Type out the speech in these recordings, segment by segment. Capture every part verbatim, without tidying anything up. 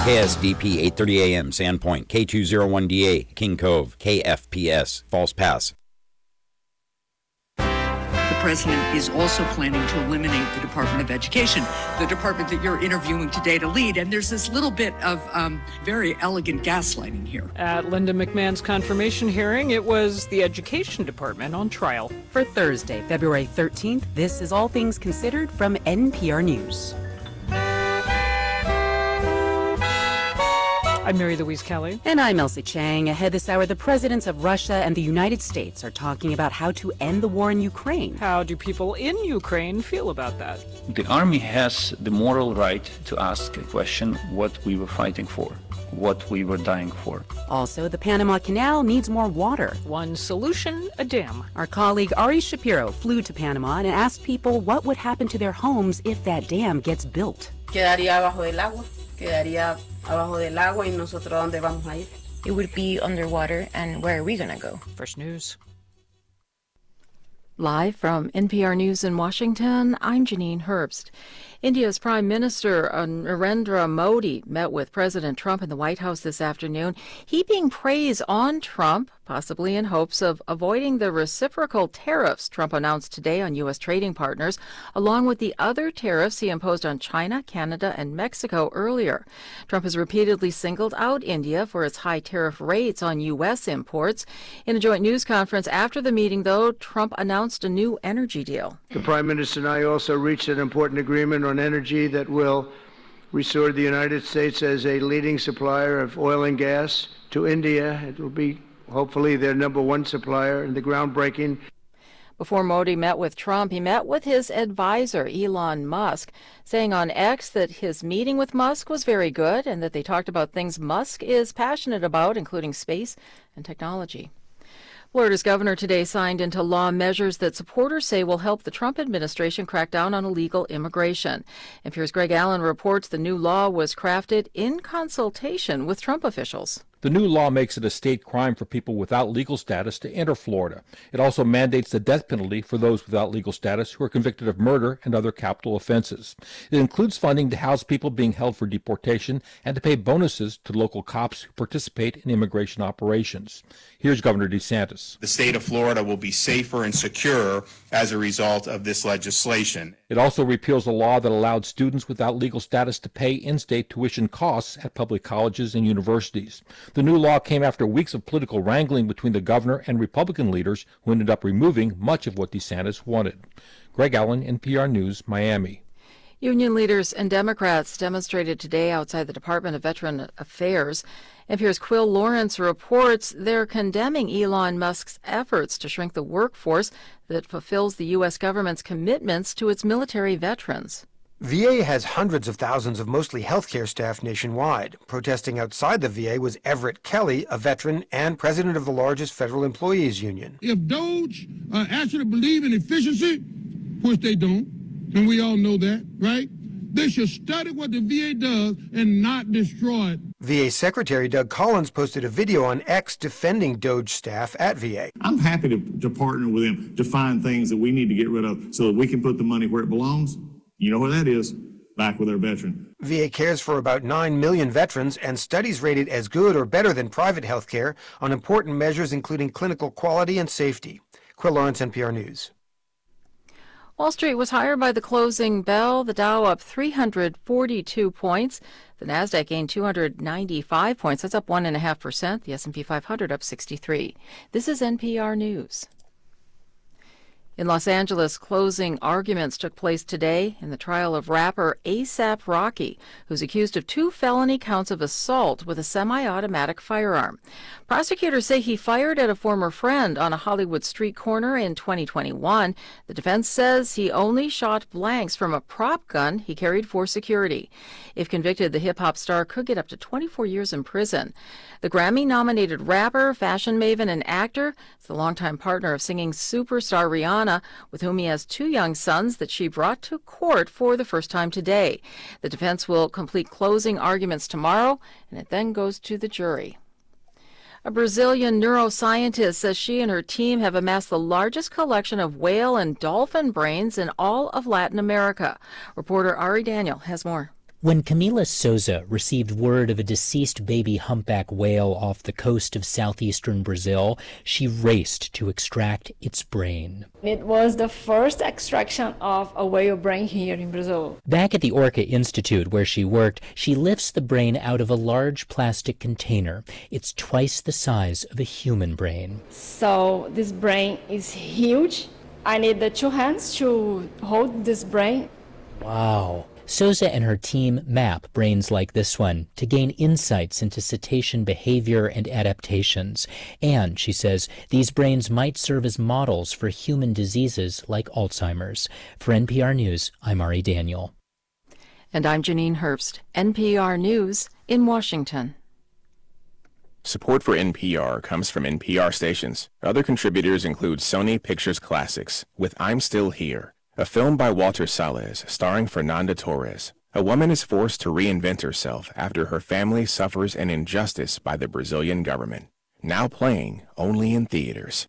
K S D P eight thirty A M, Sandpoint, K two oh one D A, King Cove, K F P S, False Pass. The president is also planning to eliminate the Department of Education, the department that you're interviewing today to lead. And there's this little bit of um, very elegant gaslighting here. At Linda McMahon's confirmation hearing, it was the Education Department on trial. For Thursday, February thirteenth, this is All Things Considered from N P R News. I'm Mary Louise Kelly. And I'm Elsie Chang. Ahead this hour, the presidents of Russia and the United States are talking about how to end the war in Ukraine. How do people in Ukraine feel about that? The army has the moral right to ask a question, what we were fighting for, what we were dying for. Also, the Panama Canal needs more water. One solution, a dam. Our colleague Ari Shapiro flew to Panama and asked people what would happen to their homes if that dam gets built. Quedaría abajo del agua. Quedaría abajo del agua y nosotros ¿dónde vamos a ir? It would be underwater, and where are we going to go? First News. Live from N P R News in Washington, I'm Janine Herbst. India's Prime Minister Narendra Modi met with President Trump in the White House this afternoon, heaping praise on Trump, possibly in hopes of avoiding the reciprocal tariffs Trump announced today on U S trading partners, along with the other tariffs he imposed on China, Canada, and Mexico earlier. Trump has repeatedly singled out India for its high tariff rates on U S imports. In a joint news conference after the meeting, though, Trump announced a new energy deal. The Prime Minister and I also reached an important agreement on energy that will restore the United States as a leading supplier of oil and gas to India. It will be hopefully their number one supplier, and the groundbreaking. Before Modi met with Trump, he met with his advisor, Elon Musk, saying on X that his meeting with Musk was very good and that they talked about things Musk is passionate about, including space and technology. Florida's governor today signed into law measures that supporters say will help the Trump administration crack down on illegal immigration. N P R's Greg Allen reports the new law was crafted in consultation with Trump officials. The new law makes it a state crime for people without legal status to enter Florida. It also mandates the death penalty for those without legal status who are convicted of murder and other capital offenses. It includes funding to house people being held for deportation and to pay bonuses to local cops who participate in immigration operations. Here's Governor DeSantis. The state of Florida will be safer and secure as a result of this legislation. It also repeals a law that allowed students without legal status to pay in-state tuition costs at public colleges and universities. The new law came after weeks of political wrangling between the governor and Republican leaders who ended up removing much of what DeSantis wanted. Greg Allen, N P R News, Miami. Union leaders and Democrats demonstrated today outside the Department of Veteran Affairs. N P R's Quill Lawrence reports they're condemning Elon Musk's efforts to shrink the workforce that fulfills the U S government's commitments to its military veterans. V A has hundreds of thousands of mostly healthcare staff nationwide. Protesting outside the V A was Everett Kelly, a veteran and president of the largest federal employees union. If Doge uh, actually believe in efficiency, which they don't, and we all know that, right? They should study what the V A does and not destroy it. V A Secretary Doug Collins posted a video on X defending Doge staff at V A. I'm happy to, to partner with him to find things that we need to get rid of so that we can put the money where it belongs. You know where that is? Back with our veteran. V A cares for about nine million veterans, and studies rate it as good or better than private health care on important measures including clinical quality and safety. Quill Lawrence, N P R News. Wall Street was higher by the closing bell. The Dow up three hundred forty-two points. The Nasdaq gained two hundred ninety-five points. That's up one point five percent. The S and P five hundred up sixty-three. This is N P R News. In Los Angeles, closing arguments took place today in the trial of rapper A$AP Rocky, who's accused of two felony counts of assault with a semi-automatic firearm. Prosecutors say he fired at a former friend on a Hollywood street corner in twenty twenty-one. The defense says he only shot blanks from a prop gun he carried for security. If convicted, the hip-hop star could get up to twenty-four years in prison. The Grammy-nominated rapper, fashion maven, and actor is the longtime partner of singing superstar Rihanna, with whom he has two young sons that she brought to court for the first time today. The defense will complete closing arguments tomorrow, and it then goes to the jury. A Brazilian neuroscientist says she and her team have amassed the largest collection of whale and dolphin brains in all of Latin America. Reporter Ari Daniel has more. When Camila Souza received word of a deceased baby humpback whale off the coast of southeastern Brazil, she raced to extract its brain. It was the first extraction of a whale brain here in Brazil. Back at the Orca Institute where she worked, she lifts the brain out of a large plastic container. It's twice the size of a human brain. So this brain is huge. I need the two hands to hold this brain. Wow. Souza and her team map brains like this one to gain insights into cetacean behavior and adaptations. And, she says, these brains might serve as models for human diseases like Alzheimer's. For N P R News, I'm Ari Daniel. And I'm Janine Herbst, N P R News in Washington. Support for N P R comes from N P R stations. Other contributors include Sony Pictures Classics with I'm Still Here, a film by Walter Salles starring Fernanda Torres. A woman is forced to reinvent herself after her family suffers an injustice by the Brazilian government. Now playing only in theaters.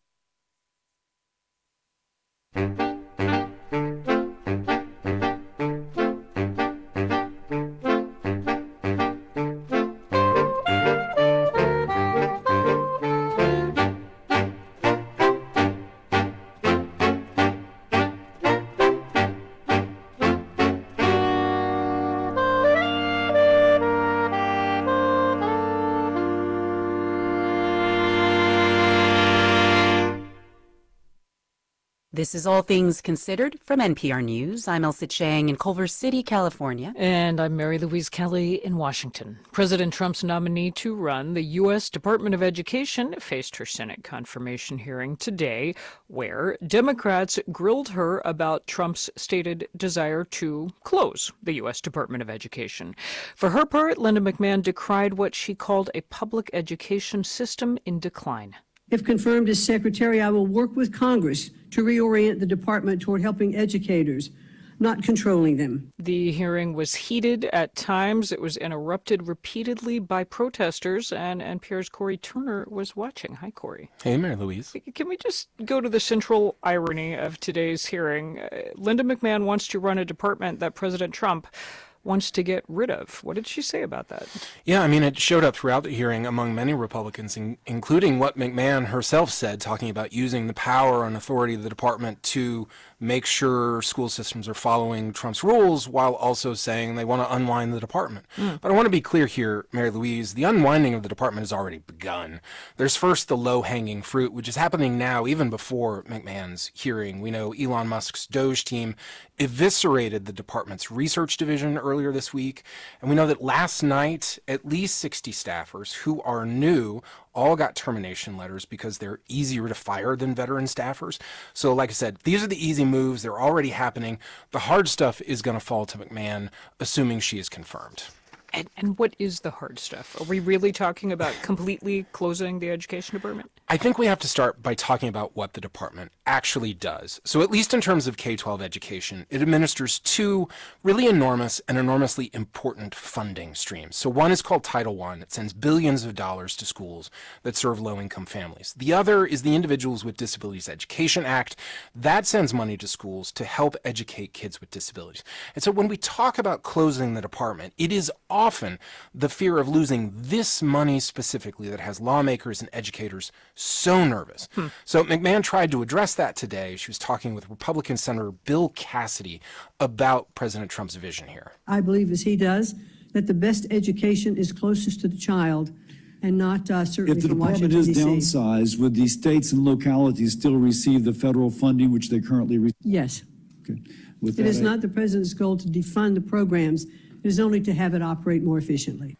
This is All Things Considered from N P R News. I'm Elsa Chang in Culver City, California. And I'm Mary Louise Kelly in Washington. President Trump's nominee to run the U S Department of Education faced her Senate confirmation hearing today, where Democrats grilled her about Trump's stated desire to close the U S Department of Education. For her part, Linda McMahon decried what she called a public education system in decline. If confirmed as secretary, I will work with Congress to reorient the department toward helping educators, not controlling them. The hearing was heated at times. It was interrupted repeatedly by protesters, and N P R's Corey Turner was watching. Hi, Corey. Hey, Mary Louise. Can we just go to the central irony of today's hearing? Uh, Linda McMahon wants to run a department that President Trump wants to get rid of. What did she say about that? Yeah, I mean, it showed up throughout the hearing among many Republicans, in, including what McMahon herself said, talking about using the power and authority of the department to make sure school systems are following Trump's rules, while also saying they want to unwind the department. Mm. But I want to be clear here, Mary Louise, the unwinding of the department has already begun. There's first the low-hanging fruit, which is happening now, even before McMahon's hearing. We know Elon Musk's Doge team eviscerated the department's research division earlier this week. And we know that last night, at least sixty staffers who are new all got termination letters because they're easier to fire than veteran staffers. So like I said, these are the easy moves. They're already happening. The hard stuff is going to fall to McMahon, assuming she is confirmed. And, and what is the hard stuff? Are we really talking about completely closing the education department? I think we have to start by talking about what the department actually does. So at least in terms of K twelve education, it administers two really enormous and enormously important funding streams. So one is called Title One. It sends billions of dollars to schools that serve low-income families. The other is the Individuals with Disabilities Education Act. That sends money to schools to help educate kids with disabilities. And so when we talk about closing the department, it is often the fear of losing this money specifically that has lawmakers and educators so nervous. Hmm. So McMahon tried to address that today. She was talking with Republican Senator Bill Cassidy about President Trump's vision here. I believe, as he does, that the best education is closest to the child and not uh, certainly If the from department Washington, is D C downsized, would the states and localities still receive the federal funding which they currently receive? Yes. Okay. With It that, is I- not the president's goal to defund the programs. It is only to have it operate more efficiently.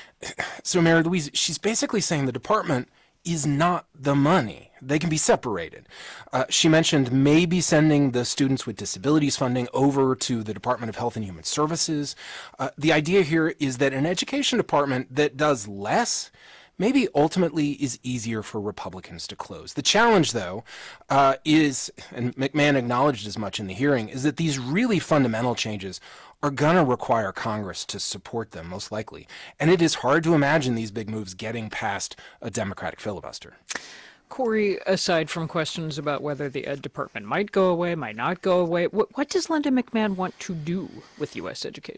So Mary Louise, she's basically saying the department is not the money. They can be separated. Uh, she mentioned maybe sending the Students with Disabilities funding over to the Department of Health and Human Services. Uh, the idea here is that an education department that does less maybe ultimately is easier for Republicans to close. The challenge, though, uh, is, and McMahon acknowledged as much in the hearing, is that these really fundamental changes are going to require Congress to support them, most likely. And it is hard to imagine these big moves getting past a Democratic filibuster. Corey, aside from questions about whether the Ed Department might go away, might not go away, what, what does Linda McMahon want to do with U S education?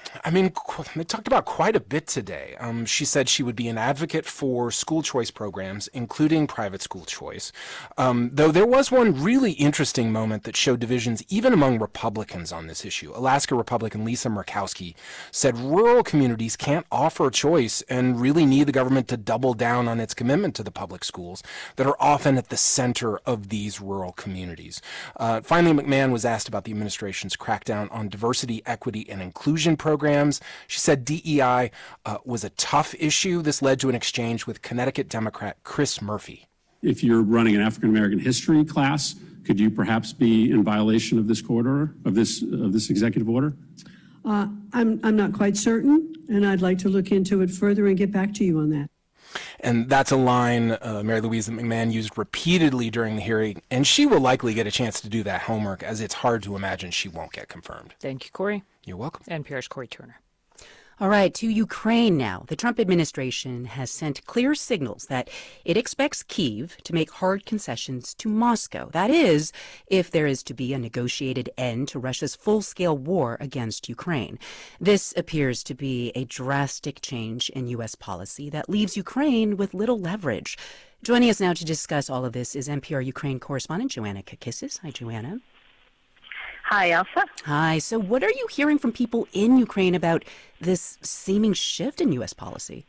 I mean, they talked about quite a bit today. Um, she said she would be an advocate for school choice programs, including private school choice. Um, though there was one really interesting moment that showed divisions even among Republicans on this issue. Alaska Republican Lisa Murkowski said rural communities can't offer choice and really need the government to double down on its commitment to the public schools that are often at the center of these rural communities. Uh, finally, McMahon was asked about the administration's crackdown on diversity, equity, and inclusion programs. Programs. She said D E I uh, was a tough issue. This led to an exchange with Connecticut Democrat Chris Murphy. If you're running an African American history class, could you perhaps be in violation of this court order, of this of this executive order? Uh, I'm I'm not quite certain, and I'd like to look into it further and get back to you on that. And that's a line, uh, Mary Louise, that McMahon used repeatedly during the hearing, and she will likely get a chance to do that homework, as it's hard to imagine she won't get confirmed. Thank you, Corey. You're welcome. N P R's Corey Turner. All right, to Ukraine now. The Trump administration has sent clear signals that it expects Kyiv to make hard concessions to Moscow. That is, if there is to be a negotiated end to Russia's full-scale war against Ukraine. This appears to be a drastic change in U S policy that leaves Ukraine with little leverage. Joining us now to discuss all of this is N P R Ukraine correspondent Joanna Kakissis. Hi, Joanna. Hi, Elsa. Hi. So what are you hearing from people in Ukraine about this seeming shift in U S policy?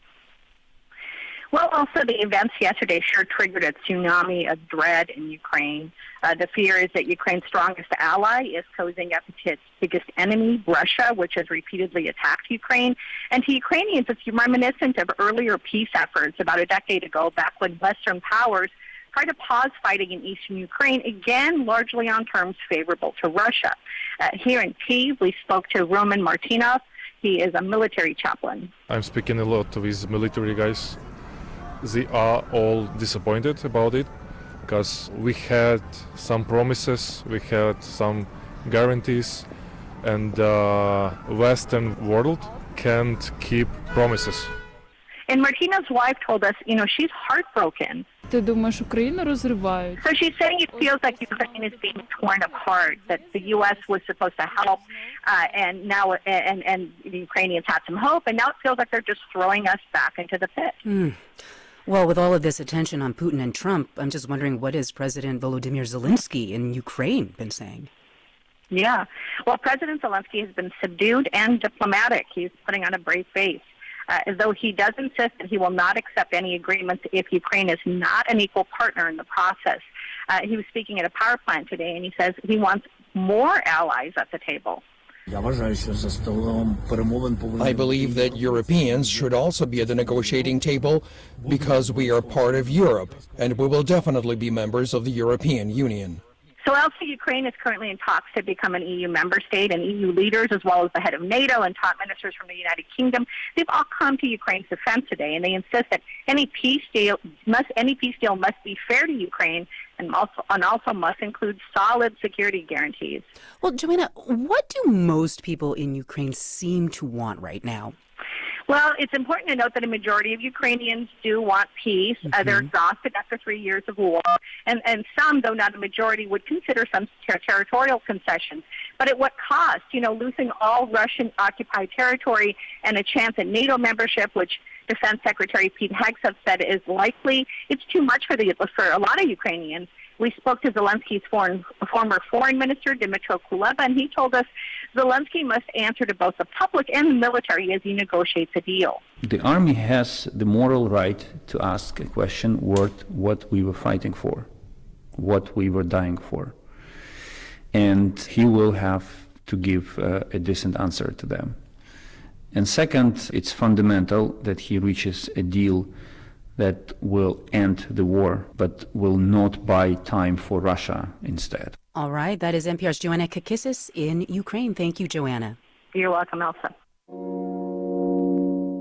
Well, also the events yesterday sure triggered a tsunami of dread in Ukraine. Uh, the fear is that Ukraine's strongest ally is cozying up to its biggest enemy, Russia, which has repeatedly attacked Ukraine. And to Ukrainians, it's reminiscent of earlier peace efforts about a decade ago, back when Western powers tried to pause fighting in eastern Ukraine, again, largely on terms favorable to Russia. Uh, here in Kyiv, we spoke to Roman Martinov. He is a military chaplain. I'm speaking a lot with military guys. They are all disappointed about it because we had some promises, we had some guarantees, and uh, Western world can't keep promises. And Martina's wife told us, you know, she's heartbroken. Ти думаєш, Україну розривають? So she's saying it feels like Ukraine is being torn apart, that the U S was supposed to help, uh, and now and, and the Ukrainians had some hope, and now it feels like they're just throwing us back into the pit. Mm. Well, with all of this attention on Putin and Trump, I'm just wondering, what has President Volodymyr Zelensky in Ukraine been saying? Yeah. Well, President Zelensky has been subdued and diplomatic. He's putting on a brave face. Uh, as though he does insist that he will not accept any agreements if Ukraine is not an equal partner in the process. Uh, he was speaking at a power plant today, and he says he wants more allies at the table. I believe that Europeans should also be at the negotiating table because we are part of Europe, and we will definitely be members of the European Union. So also, Ukraine is currently in talks to become an E U member state, and E U leaders, as well as the head of NATO and top ministers from the United Kingdom, they've all come to Ukraine's defense today, and they insist that any peace deal must any peace deal must be fair to Ukraine, and also and also must include solid security guarantees. Well, Joanna, what do most people in Ukraine seem to want right now? Well, it's important to note that a majority of Ukrainians do want peace. Mm-hmm. Uh, they're exhausted after three years of war. And, and some, though not a majority, would consider some ter- territorial concessions. But at what cost? You know, losing all Russian-occupied territory and a chance at NATO membership, which Defense Secretary Pete Hegseth said is likely. It's too much for, the, for a lot of Ukrainians. We spoke to Zelensky's foreign, former foreign minister, Dmytro Kuleba, and he told us Zelensky must answer to both the public and the military as he negotiates a deal. The army has the moral right to ask a question worth what we were fighting for, what we were dying for. And he will have to give uh, a decent answer to them. And second, it's fundamental that he reaches a deal that will end the war, but will not buy time for Russia instead. All right, that is N P R's Joanna Kakissis in Ukraine. Thank you, Joanna. You're welcome, Elsa.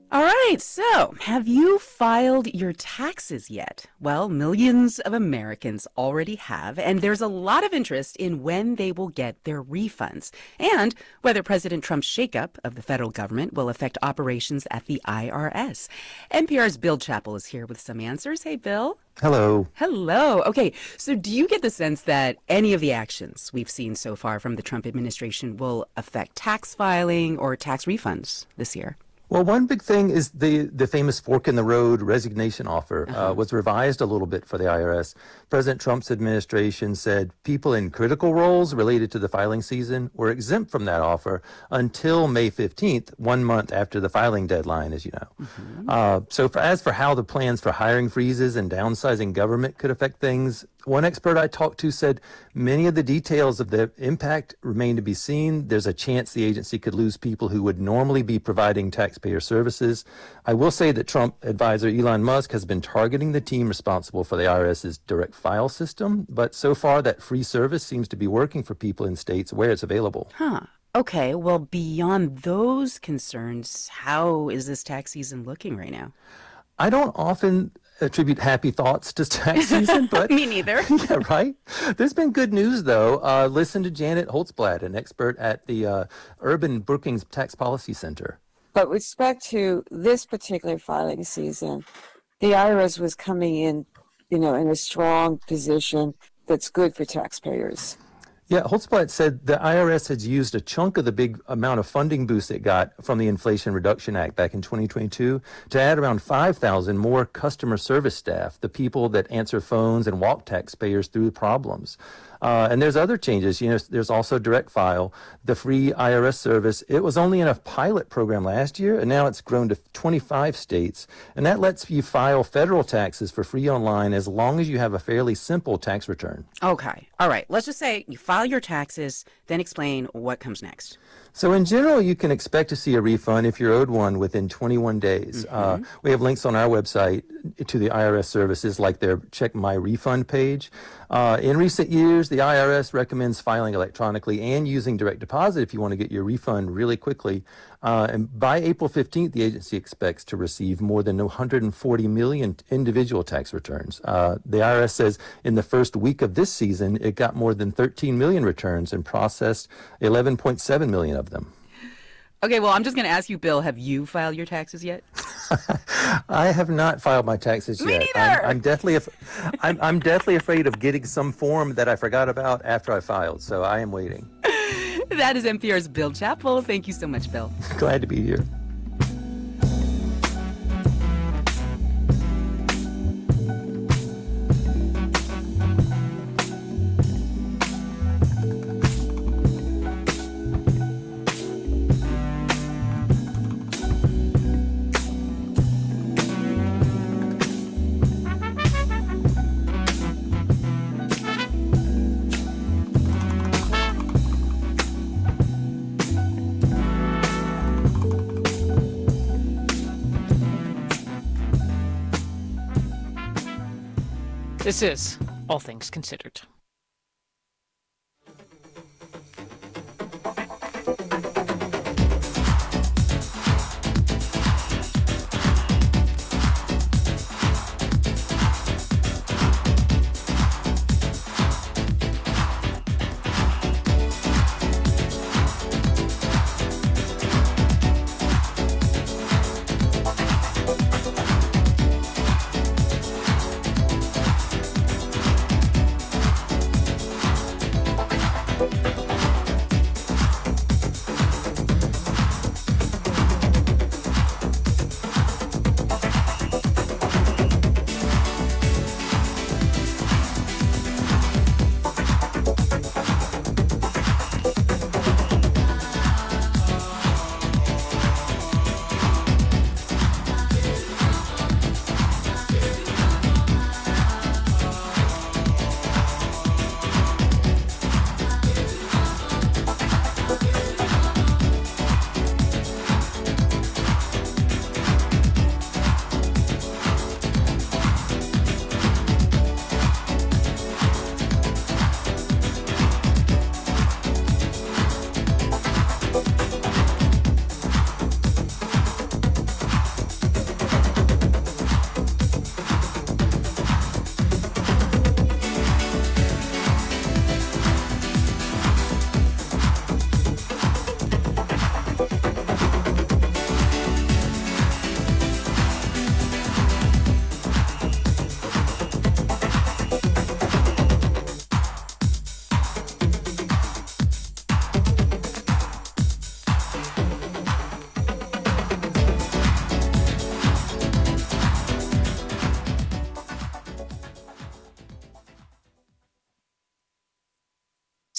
All right, so have you filed your taxes yet? Well, millions of Americans already have, and there's a lot of interest in when they will get their refunds and whether President Trump's shakeup of the federal government will affect operations at the I R S. N P R's Bill Chappell is here with some answers. Hey, Bill. Hello. Hello. Okay, so do you get the sense that any of the actions we've seen so far from the Trump administration will affect tax filing or tax refunds this year? Well, one big thing is the, the famous fork in the road resignation offer uh, was revised a little bit for the I R S. President Trump's administration said people in critical roles related to the filing season were exempt from that offer until May fifteenth, one month after the filing deadline, as you know. Mm-hmm. Uh, so for, as for how the plans for hiring freezes and downsizing government could affect things, one expert I talked to said many of the details of the impact remain to be seen. There's a chance the agency could lose people who would normally be providing taxpayer services. I will say that Trump advisor Elon Musk has been targeting the team responsible for the IRS's direct file system, but so far that free service seems to be working for people in states where it's available. Huh. Okay, well, beyond those concerns, how is this tax season looking right now? I don't often attribute happy thoughts to tax season, but me neither. Yeah, right. There's been good news though. Uh, listen to Janet Holtzblatt, an expert at the uh, Urban Brookings Tax Policy Center. But with respect to this particular filing season, the I R S was coming in, you know, in a strong position that's good for taxpayers. Yeah, Holtzblatt said the I R S has used a chunk of the big amount of funding boost it got from the Inflation Reduction Act back in twenty twenty-two to add around five thousand more customer service staff, the people that answer phones and walk taxpayers through problems. Uh, and there's other changes. You know, there's also Direct File, the free I R S service. It was only in a pilot program last year, and now it's grown to twenty-five states. And that lets you file federal taxes for free online as long as you have a fairly simple tax return. Okay. All right. Let's just say you file your taxes, then explain what comes next. So in general, you can expect to see a refund if you're owed one within twenty-one days. Mm-hmm. Uh, we have links on our website to the I R S services like their Check My Refund page. Uh, in recent years, the I R S recommends filing electronically and using direct deposit if you want to get your refund really quickly. Uh, and by April fifteenth, the agency expects to receive more than one hundred forty million individual tax returns. Uh, the I R S says in the first week of this season, it got more than thirteen million returns and processed eleven point seven million of them. Okay, well, I'm just going to ask you, Bill, have you filed your taxes yet? I have not filed my taxes Me yet. neither. I'm, I'm deathly, af- I'm, I'm deathly afraid of getting some form that I forgot about after I filed. So I am waiting. That is N P R's Bill Chappell. Thank you so much, Bill. Glad to be here. This is All Things Considered.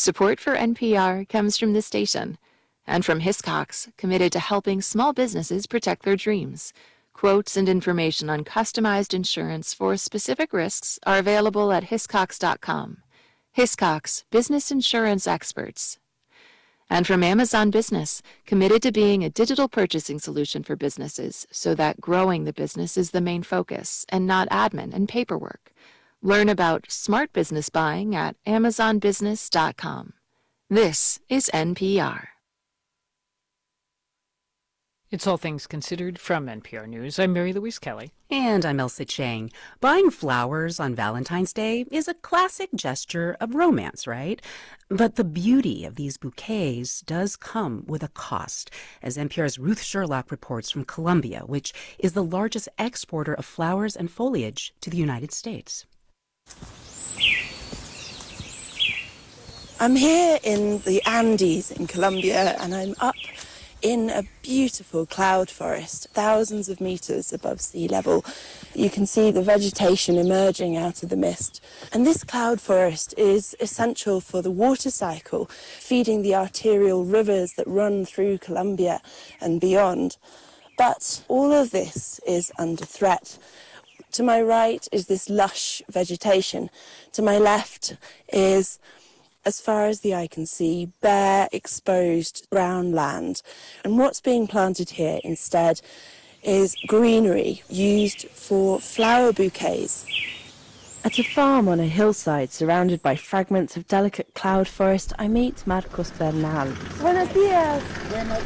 Support for N P R comes from this station and from Hiscox, committed to helping small businesses protect their dreams. Quotes and information on customized insurance for specific risks are available at hiscox dot com. Hiscox, business insurance experts. And from Amazon Business, committed to being a digital purchasing solution for businesses so that growing the business is the main focus and not admin and paperwork. Learn about smart business buying at amazon business dot com. This is N P R. It's All Things Considered from N P R News. I'm Mary Louise Kelly. And I'm Elsa Chang. Buying flowers on Valentine's Day is a classic gesture of romance, right? But the beauty of these bouquets does come with a cost, as N P R's Ruth Sherlock reports from Colombia, which is the largest exporter of flowers and foliage to the United States. I'm here in the Andes in Colombia, and I'm up in a beautiful cloud forest, thousands of meters above sea level. You can see the vegetation emerging out of the mist. And this cloud forest is essential for the water cycle, feeding the arterial rivers that run through Colombia and beyond. But all of this is under threat. To my right is this lush vegetation. To my left is, as far as the eye can see, bare, exposed brown land. And what's being planted here instead is greenery used for flower bouquets. At a farm on a hillside surrounded by fragments of delicate cloud forest, I meet Marcos Bernal. Buenos dias. Buenos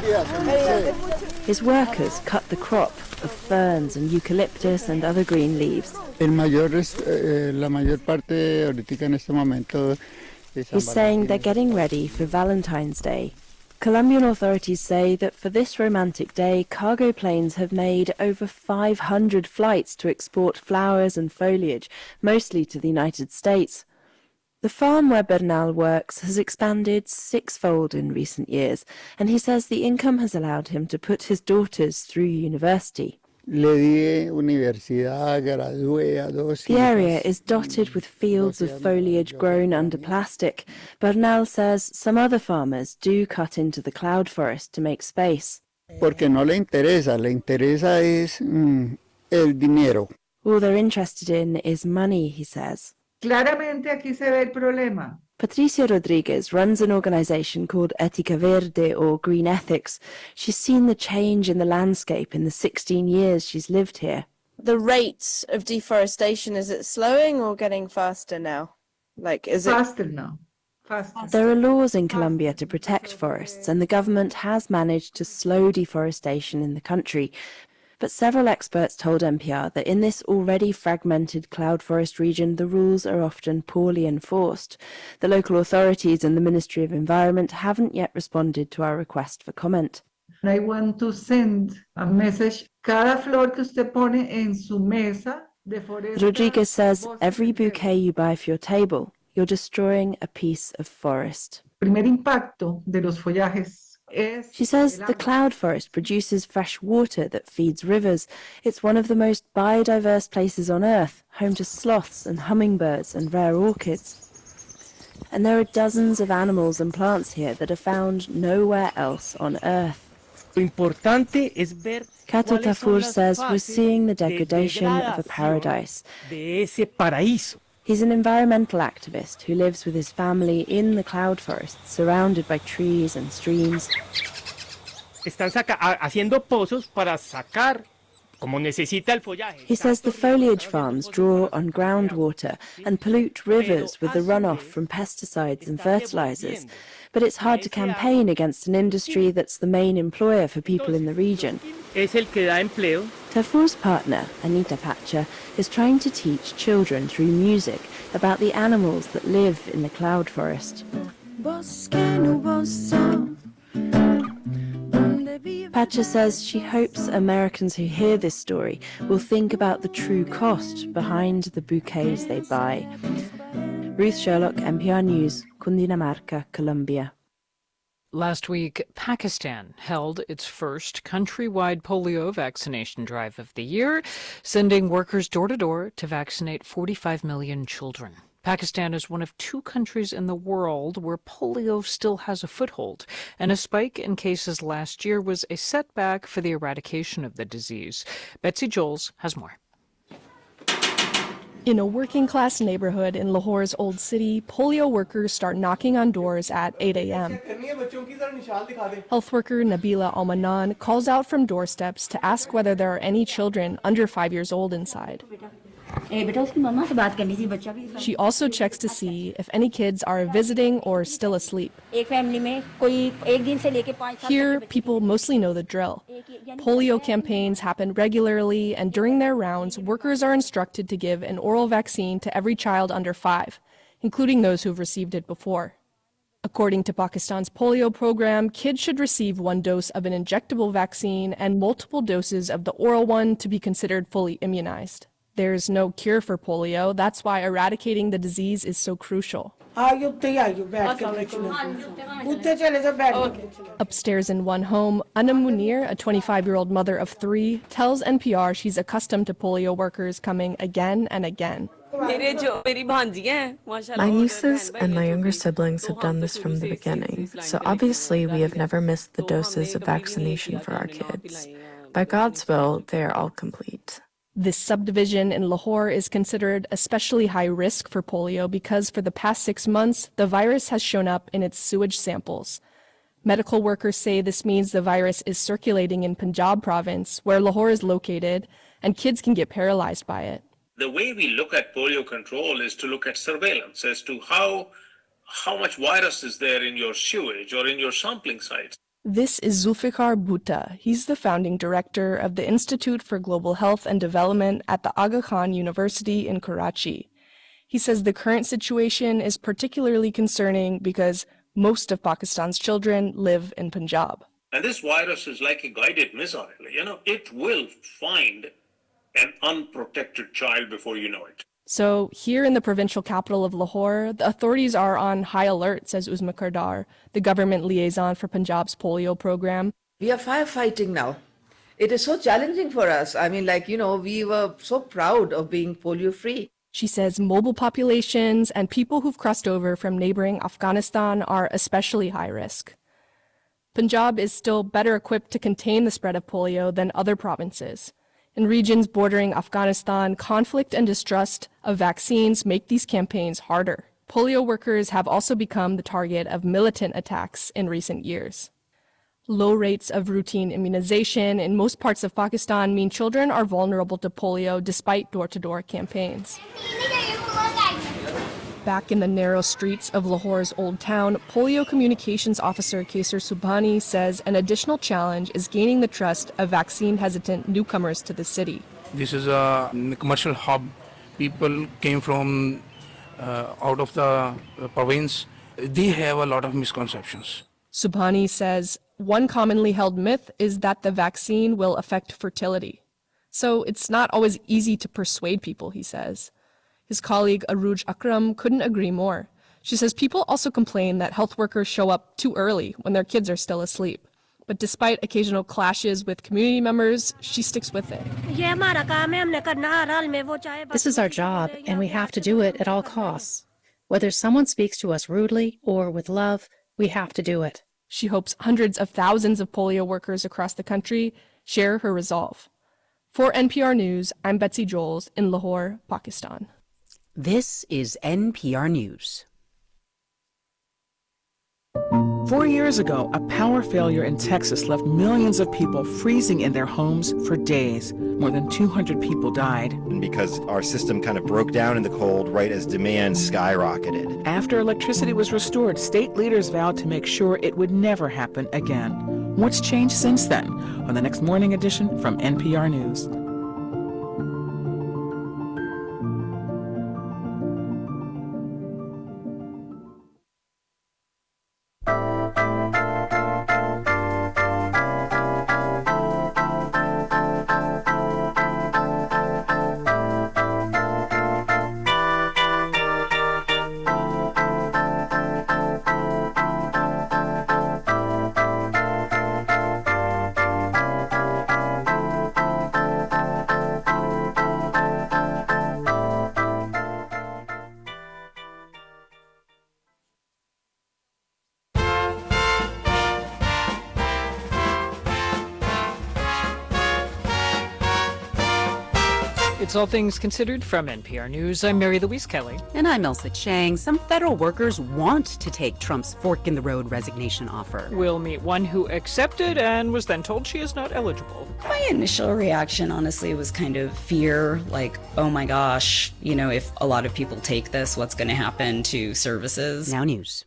dias. His workers cut the crop of ferns and eucalyptus and other green leaves. El mayor, eh, la mayor parte ahorita en este momento. He's saying they're getting ready for Valentine's Day. Colombian authorities say that for this romantic day, cargo planes have made over five hundred flights to export flowers and foliage, mostly to the United States. The farm where Bernal works has expanded sixfold in recent years, and he says the income has allowed him to put his daughters through university. Le di universidad, gradué a dos. The area is dotted with fields of foliage grown under plastic. Bernal says some other farmers do cut into the cloud forest to make space. Porque no le interesa, le interesa es mm, el dinero. All they're interested in is money, he says. Claramente aquí se ve el problema. Patricia Rodriguez runs an organization called Ética Verde, or Green Ethics. She's seen the change in the landscape in the sixteen years she's lived here. The rate of deforestation, is it slowing or getting faster now? Like, is it faster now? Faster. There are laws in Colombia to protect forests, and the government has managed to slow deforestation in the country. But several experts told N P R that in this already fragmented cloud forest region, the rules are often poorly enforced. The local authorities and the Ministry of Environment haven't yet responded to our request for comment. I want to send a message. Cada flor que usted pone en su mesa deforesta. Rodriguez says every bouquet you buy for your table, you're destroying a piece of forest. Primer impacto de los follajes. She says the cloud forest produces fresh water that feeds rivers. It's one of the most biodiverse places on Earth, home to sloths and hummingbirds and rare orchids. And there are dozens of animals and plants here that are found nowhere else on Earth. Kato Tafur says we're seeing the degradation of a paradise. He's an environmental activist who lives with his family in the cloud forest, surrounded by trees and streams. Están saca haciendo pozos para sacar como necesita el follaje. He says the foliage farms draw on groundwater and pollute rivers with the runoff from pesticides and fertilizers. But it's hard to campaign against an industry that's the main employer for people in the region. Es el que da empleo. Tafur's partner, Anita Pacha, is trying to teach children through music about the animals that live in the cloud forest. Pacha says she hopes Americans who hear this story will think about the true cost behind the bouquets they buy. Ruth Sherlock, N P R News, Cundinamarca, Colombia. Last week, Pakistan held its first countrywide polio vaccination drive of the year, sending workers door to door to vaccinate forty-five million children. Pakistan is one of two countries in the world where polio still has a foothold, and a spike in cases last year was a setback for the eradication of the disease. Betsy Joels has more. In a working-class neighborhood in Lahore's Old City, polio workers start knocking on doors at eight a.m. Health worker Nabila Almanan calls out from doorsteps to ask whether there are any children under five years old inside. She also checks to see if any kids are visiting or still asleep. Here, people mostly know the drill. Polio campaigns happen regularly, and during their rounds, workers are instructed to give an oral vaccine to every child under five, including those who've received it before. According to Pakistan's polio program, kids should receive one dose of an injectable vaccine and multiple doses of the oral one to be considered fully immunized. There's no cure for polio. That's why eradicating the disease is so crucial. Upstairs in one home, Anam Munir, a twenty-five-year-old mother of three, tells N P R she's accustomed to polio workers coming again and again. My nieces and my younger siblings have done this from the beginning, so obviously we have never missed the doses of vaccination for our kids. By God's will, they are all complete. This subdivision in Lahore is considered especially high risk for polio because for the past six months, the virus has shown up in its sewage samples. Medical workers say this means the virus is circulating in Punjab province, where Lahore is located, and kids can get paralyzed by it. The way we look at polio control is to look at surveillance as to how, how much virus is there in your sewage or in your sampling sites. This is Zulfikar Bhutta. He's the founding director of the Institute for Global Health and Development at the Aga Khan University in Karachi. He says the current situation is particularly concerning because most of Pakistan's children live in Punjab. And this virus is like a guided missile. You know, it will find an unprotected child before you know it. So here in the provincial capital of Lahore, the authorities are on high alert, says Uzma Kardar, the government liaison for Punjab's polio program. We are firefighting now. It is so challenging for us. I mean, like, you know, we were so proud of being polio-free. She says mobile populations and people who've crossed over from neighboring Afghanistan are especially high risk. Punjab is still better equipped to contain the spread of polio than other provinces. In regions bordering Afghanistan, conflict and distrust of vaccines make these campaigns harder. Polio workers have also become the target of militant attacks in recent years. Low rates of routine immunization in most parts of Pakistan mean children are vulnerable to polio despite door-to-door campaigns. Back in the narrow streets of Lahore's Old Town, polio communications officer Kaser Subhani says an additional challenge is gaining the trust of vaccine-hesitant newcomers to the city. This is a commercial hub. People came from uh, out of the uh, province. They have a lot of misconceptions. Subhani says one commonly held myth is that the vaccine will affect fertility. So it's not always easy to persuade people, he says. His colleague Aruj Akram couldn't agree more. She says people also complain that health workers show up too early when their kids are still asleep. But despite occasional clashes with community members, she sticks with it. This is our job, and we have to do it at all costs. Whether someone speaks to us rudely or with love, we have to do it. She hopes hundreds of thousands of polio workers across the country share her resolve. For N P R News, I'm Betsy Joels in Lahore, Pakistan. This is N P R News. Four years ago, a power failure in Texas left millions of people freezing in their homes for days. More than two hundred people died. And because our system kind of broke down in the cold right as demand skyrocketed. After electricity was restored, state leaders vowed to make sure it would never happen again. What's changed since then? On the next morning edition from N P R News. It's All Things Considered from N P R News. I'm Mary Louise Kelly. And I'm Elsa Chang. Some federal workers want to take Trump's fork-in-the-road resignation offer. We'll meet one who accepted and was then told she is not eligible. My initial reaction, honestly, was kind of fear, like, oh my gosh, you know, if a lot of people take this, what's going to happen to services? Now News.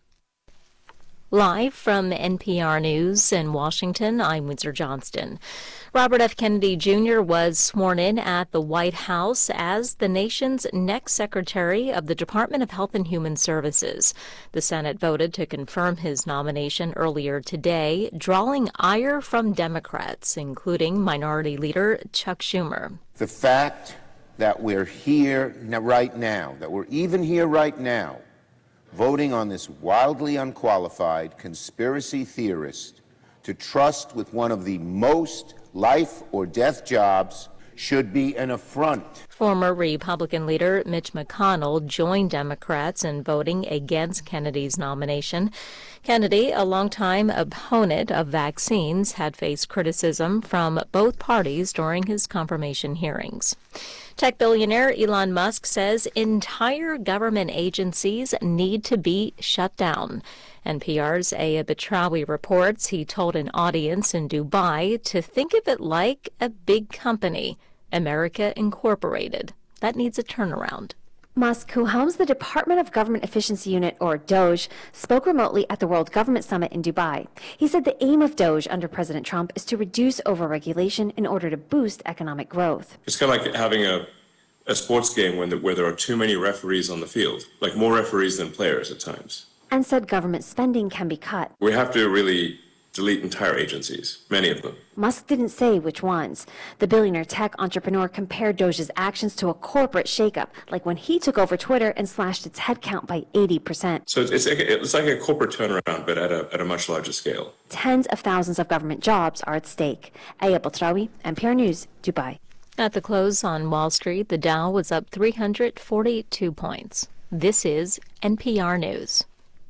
Live from N P R News in Washington, I'm Windsor Johnston. Robert F. Kennedy Junior was sworn in at the White House as the nation's next Secretary of the Department of Health and Human Services. The Senate voted to confirm his nomination earlier today, drawing ire from Democrats, including Minority Leader Chuck Schumer. The fact that we're here right now, that we're even here right now, voting on this wildly unqualified conspiracy theorist to trust with one of the most life or death jobs should be an affront. Former Republican leader Mitch McConnell joined Democrats in voting against Kennedy's nomination. Kennedy, a longtime opponent of vaccines, had faced criticism from both parties during his confirmation hearings. Tech billionaire Elon Musk says entire government agencies need to be shut down. N P R's Aya Betrawi reports he told an audience in Dubai to think of it like a big company, America Incorporated, that needs a turnaround. Musk, who helms the Department of Government Efficiency Unit, or DOGE, spoke remotely at the World Government Summit in Dubai. He said the aim of DOGE under President Trump is to reduce overregulation in order to boost economic growth. It's kind of like having a, a sports game when the, where there are too many referees on the field, like more referees than players at times. And said government spending can be cut. We have to really delete entire agencies, many of them. Musk didn't say which ones. The billionaire tech entrepreneur compared DOGE's actions to a corporate shakeup, like when he took over Twitter and slashed its headcount by eighty percent. So it's, it's, like, a, it's like a corporate turnaround, but at a, at a much larger scale. Tens of thousands of government jobs are at stake. Aya Betrawi, N P R News, Dubai. At the close on Wall Street, the Dow was up three hundred forty-two points. This is N P R News.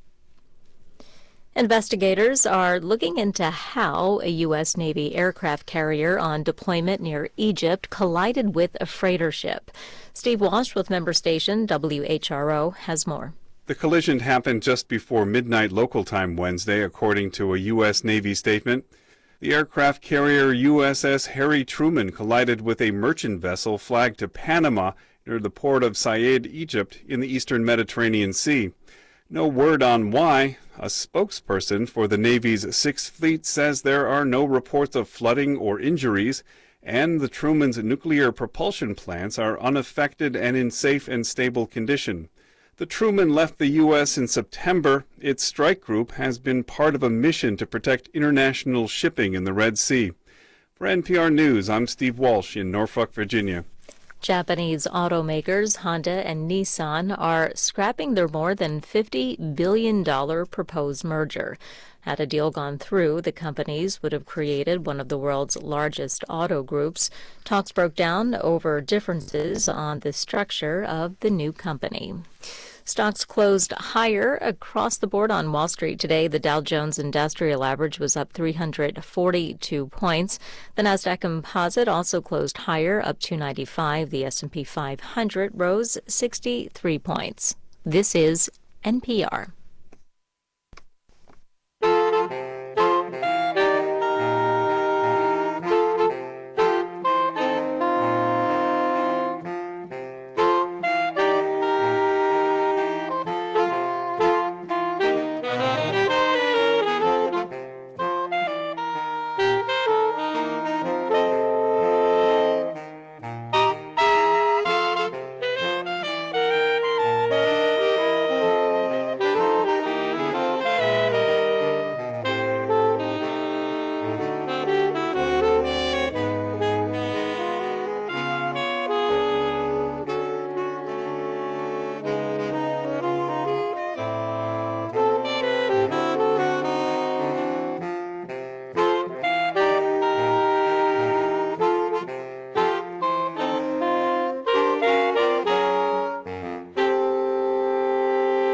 Investigators are looking into how a U S Navy aircraft carrier on deployment near Egypt collided with a freighter ship. Steve Walsh with member station W H R O has more. The collision happened just before midnight local time Wednesday, according to a U S Navy statement. The aircraft carrier U S S Harry Truman collided with a merchant vessel flagged to Panama near the port of Said, Egypt, in the eastern Mediterranean Sea. No word on why. A spokesperson for the Navy's Sixth Fleet says there are no reports of flooding or injuries, and the Truman's nuclear propulsion plants are unaffected and in safe and stable condition. The Truman left the U S in September. Its strike group has been part of a mission to protect international shipping in the Red Sea. For N P R News, I'm Steve Walsh in Norfolk, Virginia. Japanese automakers Honda and Nissan are scrapping their more than fifty billion dollars proposed merger. Had a deal gone through, the companies would have created one of the world's largest auto groups. Talks broke down over differences on the structure of the new company. Stocks closed higher across the board on Wall Street today. The Dow Jones Industrial Average was up three hundred forty-two points. The Nasdaq Composite also closed higher, up two ninety-five. The S and P five hundred rose sixty-three points. This is N P R.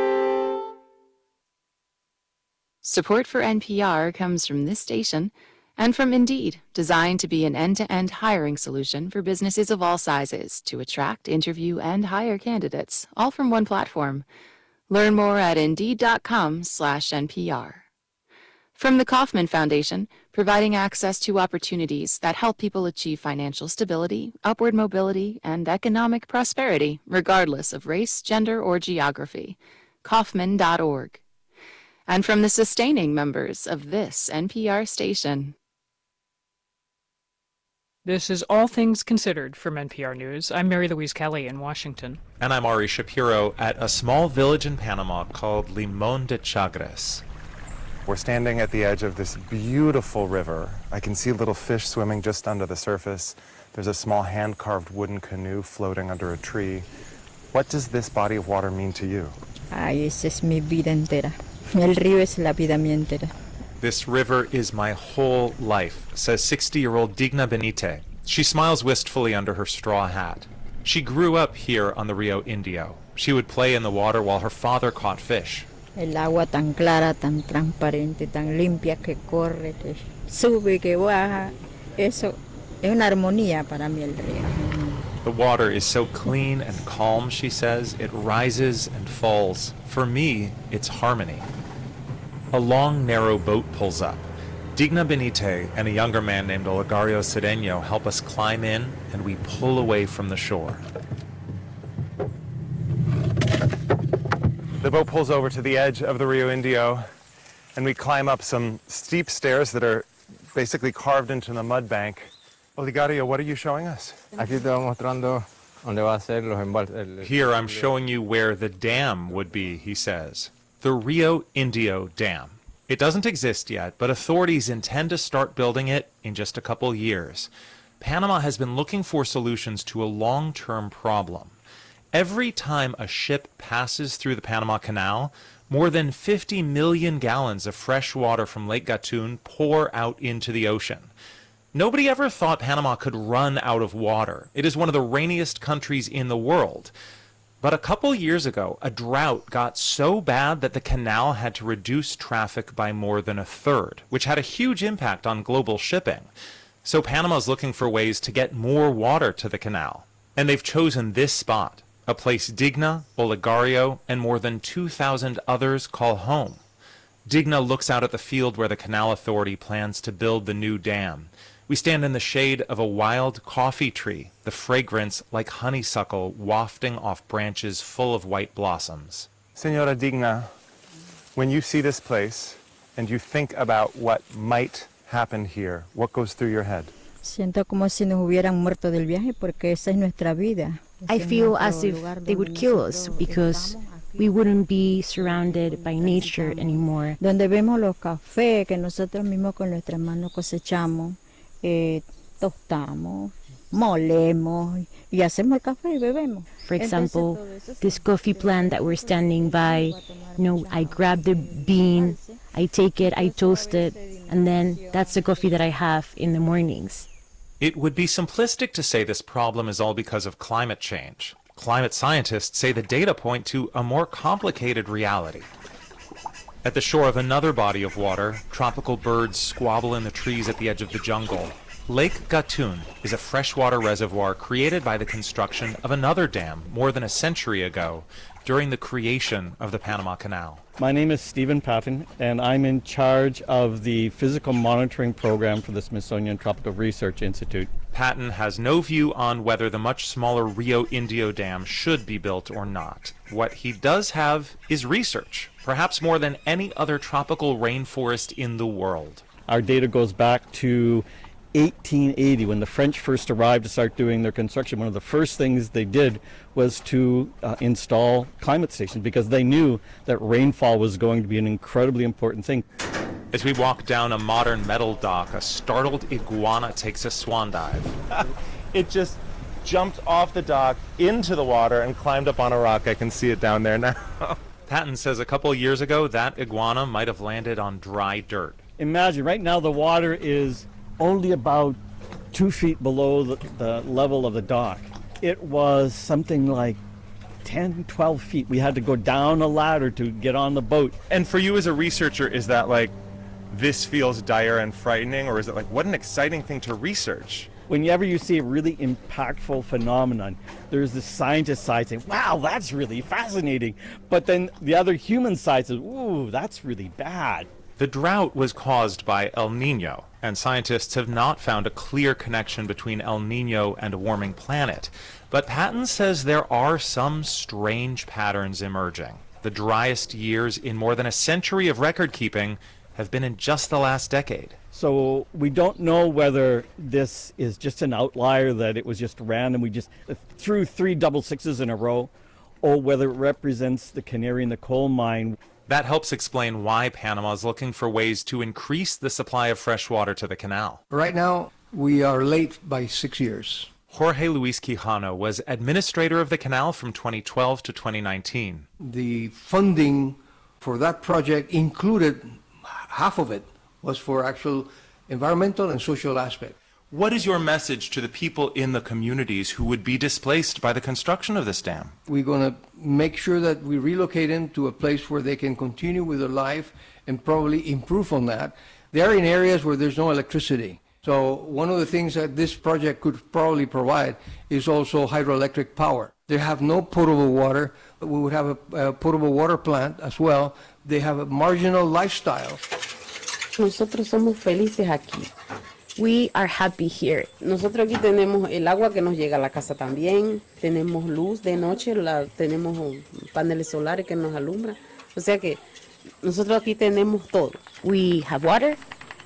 Support for N P R comes from this station And from Indeed, designed to be an end-to-end hiring solution for businesses of all sizes to attract, interview, and hire candidates, all from one platform. Learn more at Indeed.com slash NPR. From the Kauffman Foundation, providing access to opportunities that help people achieve financial stability, upward mobility, and economic prosperity, regardless of race, gender, or geography. Kauffman dot org. And from the sustaining members of this N P R station. This is All Things Considered from N P R News. I'm Mary Louise Kelly in Washington. And I'm Ari Shapiro at a small village in Panama called Limón de Chagres. We're standing at the edge of this beautiful river. I can see little fish swimming just under the surface. There's a small hand-carved wooden canoe floating under a tree. What does this body of water mean to you? Ay, esa es mi vida entera. El río es la vida mía entera. This river is my whole life, says sixty-year-old Digna Benite. She smiles wistfully under her straw hat. She grew up here on the Rio Indio. She would play in the water while her father caught fish. El agua tan clara, tan transparente, tan limpia que corre, que sube, que baja. Eso es una armonía para mí el río. The water is so clean and calm, she says. It rises and falls. For me, it's harmony. A long, narrow boat pulls up. Digna Benite and a younger man named Olegario Cedeño help us climb in, and we pull away from the shore. The boat pulls over to the edge of the Rio Indio, and we climb up some steep stairs that are basically carved into the mud bank. Olegario, what are you showing us? Here I'm showing you where the dam would be, he says. The Rio Indio Dam. It doesn't exist yet, but authorities intend to start building it in just a couple years. Panama has been looking for solutions to a long-term problem. Every time a ship passes through the Panama Canal, more than fifty million gallons of fresh water from Lake Gatun pour out into the ocean. Nobody ever thought Panama could run out of water. It is one of the rainiest countries in the world. But a couple years ago, a drought got so bad that the canal had to reduce traffic by more than a third, which had a huge impact on global shipping. So Panama's looking for ways to get more water to the canal. And they've chosen this spot, a place Digna, Olegario, and more than two thousand others call home. Digna looks out at the field where the Canal Authority plans to build the new dam. We stand in the shade of a wild coffee tree, the fragrance like honeysuckle wafting off branches full of white blossoms. Senora Digna, when you see this place and you think about what might happen here, what goes through your head? Siento como si nos hubieran muerto del viaje porque esa es nuestra vida. I feel as if they would kill us because we wouldn't be surrounded by nature anymore. Donde vemos los cafés que nosotros mismos con nuestras manos cosechamos, eh, tostamos, molemos y hacemos el café y bebemos. For example, this coffee plant that we're standing by, you know, I grab the bean, I take it, I toast it, and then that's the coffee that I have in the mornings. It would be simplistic to say this problem is all because of climate change. Climate scientists say the data point to a more complicated reality. At the shore of another body of water, tropical birds squabble in the trees at the edge of the jungle. Lake Gatun is a freshwater reservoir created by the construction of another dam more than a century ago during the creation of the Panama Canal. My name is Stephen Patton, and I'm in charge of the physical monitoring program for the Smithsonian Tropical Research Institute. Patton has no view on whether the much smaller Rio Indio Dam should be built or not. What he does have is research, perhaps more than any other tropical rainforest in the world. Our data goes back to eighteen eighty, when the French first arrived to start doing their construction. One of the first things they did was to uh, install climate stations because they knew that rainfall was going to be an incredibly important thing. As we walk down a modern metal dock, a startled iguana takes a swan dive. It just jumped off the dock into the water and climbed up on a rock. I can see it down there now. Patton says a couple years ago that iguana might have landed on dry dirt. Imagine, right now the water is only about two feet below the, the level of the dock. It was something like ten, twelve feet. We had to go down a ladder to get on the boat. And for you as a researcher, is that like this feels dire and frightening, or is it like, what an exciting thing to research? Whenever you see a really impactful phenomenon, there's the scientist side saying, wow, that's really fascinating. But then the other human side says, ooh, that's really bad. The drought was caused by El Nino, and scientists have not found a clear connection between El Nino and a warming planet. But Patton says there are some strange patterns emerging. The driest years in more than a century of record keeping have been in just the last decade. So we don't know whether this is just an outlier, that it was just random, we just threw three double sixes in a row, or whether it represents the canary in the coal mine. That helps explain why Panama is looking for ways to increase the supply of fresh water to the canal. Right now, we are late by six years. Jorge Luis Quijano was administrator of the canal from twenty twelve to twenty nineteen. The funding for that project included, half of it was for actual environmental and social aspect. What is your message to the people in the communities who would be displaced by the construction of this dam? We're going to make sure that we relocate them to a place where they can continue with their life and probably improve on that. They are in areas where there's no electricity. So one of the things that this project could probably provide is also hydroelectric power. They have no potable water. We would have a, a potable water plant as well. They have a marginal lifestyle. Nosotros somos felices aquí. We are happy here. Nosotros aquí tenemos el agua que nos llega a la casa también. Tenemos luz de noche, la, tenemos paneles solares que nos alumbran. O sea que nosotros aquí tenemos todo. We have water.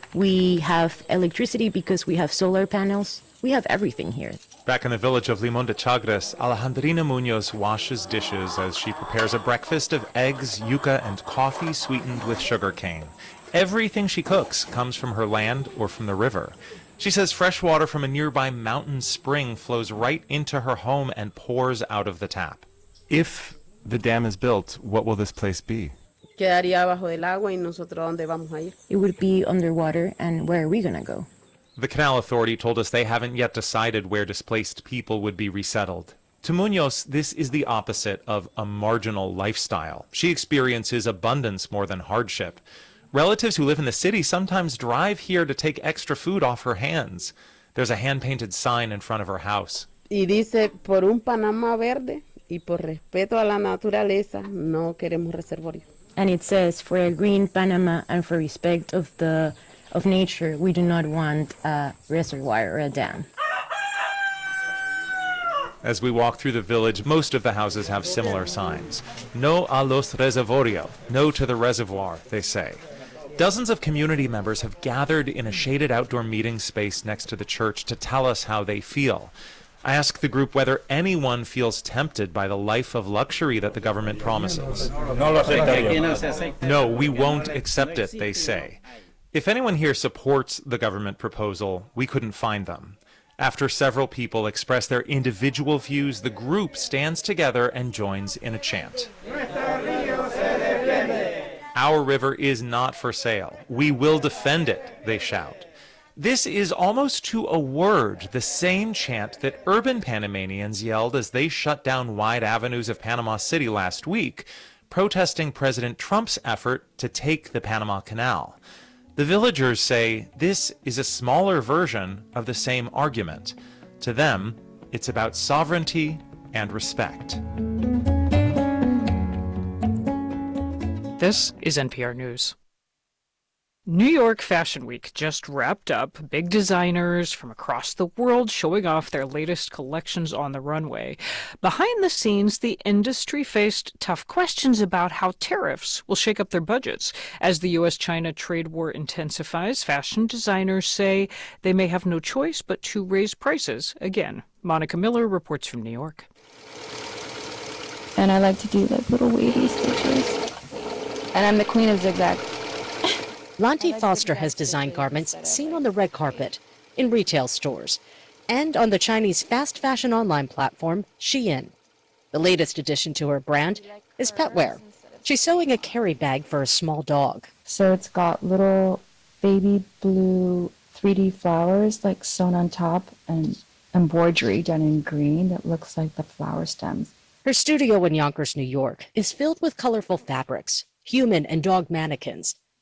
We have electricity because we have solar panels. We have everything here. Back in the village of Limón de Chagres, Alejandrina Munoz washes dishes as she prepares a breakfast of eggs, yuca, and coffee sweetened with sugar cane. Everything she cooks comes from her land or from the river. She says fresh water from a nearby mountain spring flows right into her home and pours out of the tap. If the dam is built, what will this place be? Quedaría bajo del agua y nosotros ¿a dónde vamos a ir? It would be underwater, and where are we going to go? The Canal Authority told us they haven't yet decided where displaced people would be resettled. To Munoz, this is the opposite of a marginal lifestyle. She experiences abundance more than hardship. Relatives who live in the city sometimes drive here to take extra food off her hands. There's a hand-painted sign in front of her house. Y dice, por un Panamá verde y por respeto a la naturaleza, no queremos reservorio. And it says, for a green Panama and for respect of the of nature, we do not want a reservoir or a dam. As we walk through the village, most of the houses have similar signs. No a los reservorio, no to the reservoir, they say. Dozens of community members have gathered in a shaded outdoor meeting space next to the church to tell us how they feel. I ask the group whether anyone feels tempted by the life of luxury that the government promises. No, we won't accept it, they say. If anyone here supports the government proposal, we couldn't find them. After several people express their individual views, the group stands together and joins in a chant. Our river is not for sale. We will defend it, they shout. This is almost to a word the same chant that urban Panamanians yelled as they shut down wide avenues of Panama City last week, protesting President Trump's effort to take the Panama Canal. The villagers say this is a smaller version of the same argument. To them, it's about sovereignty and respect. This is N P R News. New York Fashion Week just wrapped up. Big designers from across the world showing off their latest collections on the runway. Behind the scenes, the industry faced tough questions about how tariffs will shake up their budgets. As the U S China trade war intensifies, fashion designers say they may have no choice but to raise prices again. Monica Miller reports from New York. And I like to do like little wavy stitches. And I'm the queen of zigzag. Lonty Foster has designed garments seen on the red carpet, in retail stores, and on the Chinese fast fashion online platform, Shein. The latest addition to her brand is petwear. She's sewing a carry bag for a small dog. So it's got little baby blue three D flowers like sewn on top and embroidery done in green that looks like the flower stems. Her studio in Yonkers, New York, is filled with colorful fabrics, human and dog mannequins,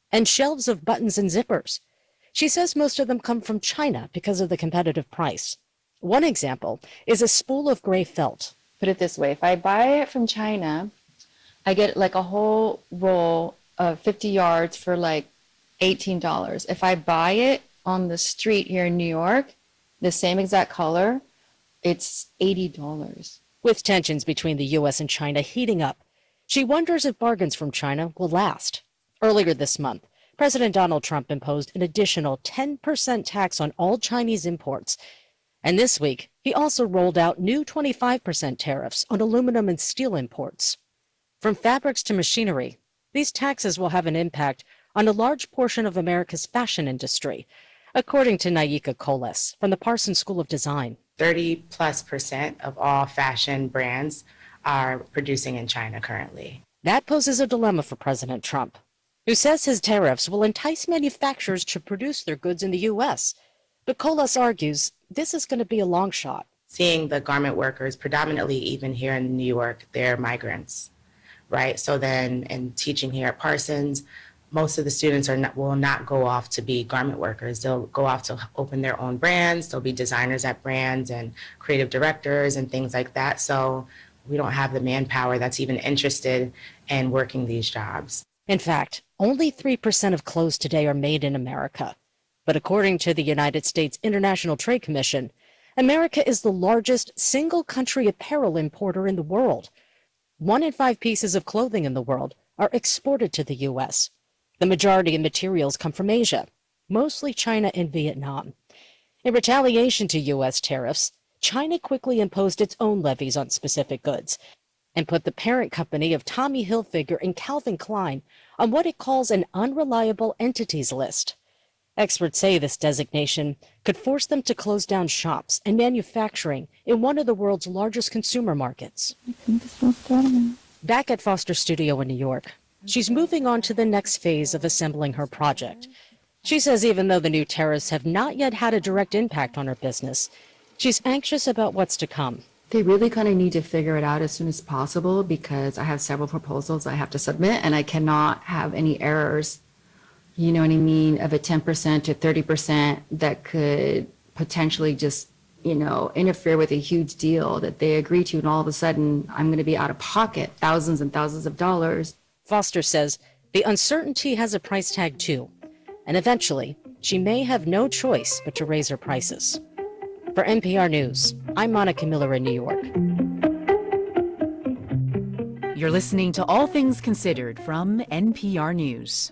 and shelves of buttons and zippers. She says most of them come from China because of the competitive price. One example is a spool of gray felt. Put it this way, if I buy it from China, I get like a whole roll of fifty yards for like eighteen dollars. If I buy it on the street here in New York, the same exact color, it's eighty dollars. With tensions between the U S and China heating up, she wonders if bargains from China will last. Earlier this month, President Donald Trump imposed an additional ten percent tax on all Chinese imports. And this week, he also rolled out new twenty-five percent tariffs on aluminum and steel imports. From fabrics to machinery, these taxes will have an impact on a large portion of America's fashion industry, according to Naika Coles from the Parsons School of Design. thirty plus percent of all fashion brands are producing in China currently. That poses a dilemma for President Trump, who says his tariffs will entice manufacturers to produce their goods in the U S. But Coles argues this is going to be a long shot. Seeing the garment workers, predominantly even here in New York, they're migrants, right? So then in teaching here at Parsons, most of the students are not, will not go off to be garment workers. They'll go off to open their own brands. They'll be designers at brands and creative directors and things like that. So we don't have the manpower that's even interested in working these jobs. In fact, only three percent of clothes today are made in America. But according to the United States International Trade Commission, America is the largest single-country apparel importer in the world. One in five pieces of clothing in the world are exported to the U S. The majority of materials come from Asia, mostly China and Vietnam. In retaliation to U S tariffs, China quickly imposed its own levies on specific goods and put the parent company of Tommy Hilfiger and Calvin Klein on what it calls an unreliable entities list. Experts say this designation could force them to close down shops and manufacturing in one of the world's largest consumer markets. Back at Foster Studio in New York, she's moving on to the next phase of assembling her project. She says even though the new tariffs have not yet had a direct impact on her business, she's anxious about what's to come. They really kind of need to figure it out as soon as possible because I have several proposals I have to submit and I cannot have any errors, you know what I mean, of a ten percent to thirty percent that could potentially just, you know, interfere with a huge deal that they agree to, and all of a sudden I'm going to be out of pocket thousands and thousands of dollars. Foster says the uncertainty has a price tag too, and eventually she may have no choice but to raise her prices. For N P R News, I'm Monica Miller in New York. You're listening to All Things Considered from N P R News.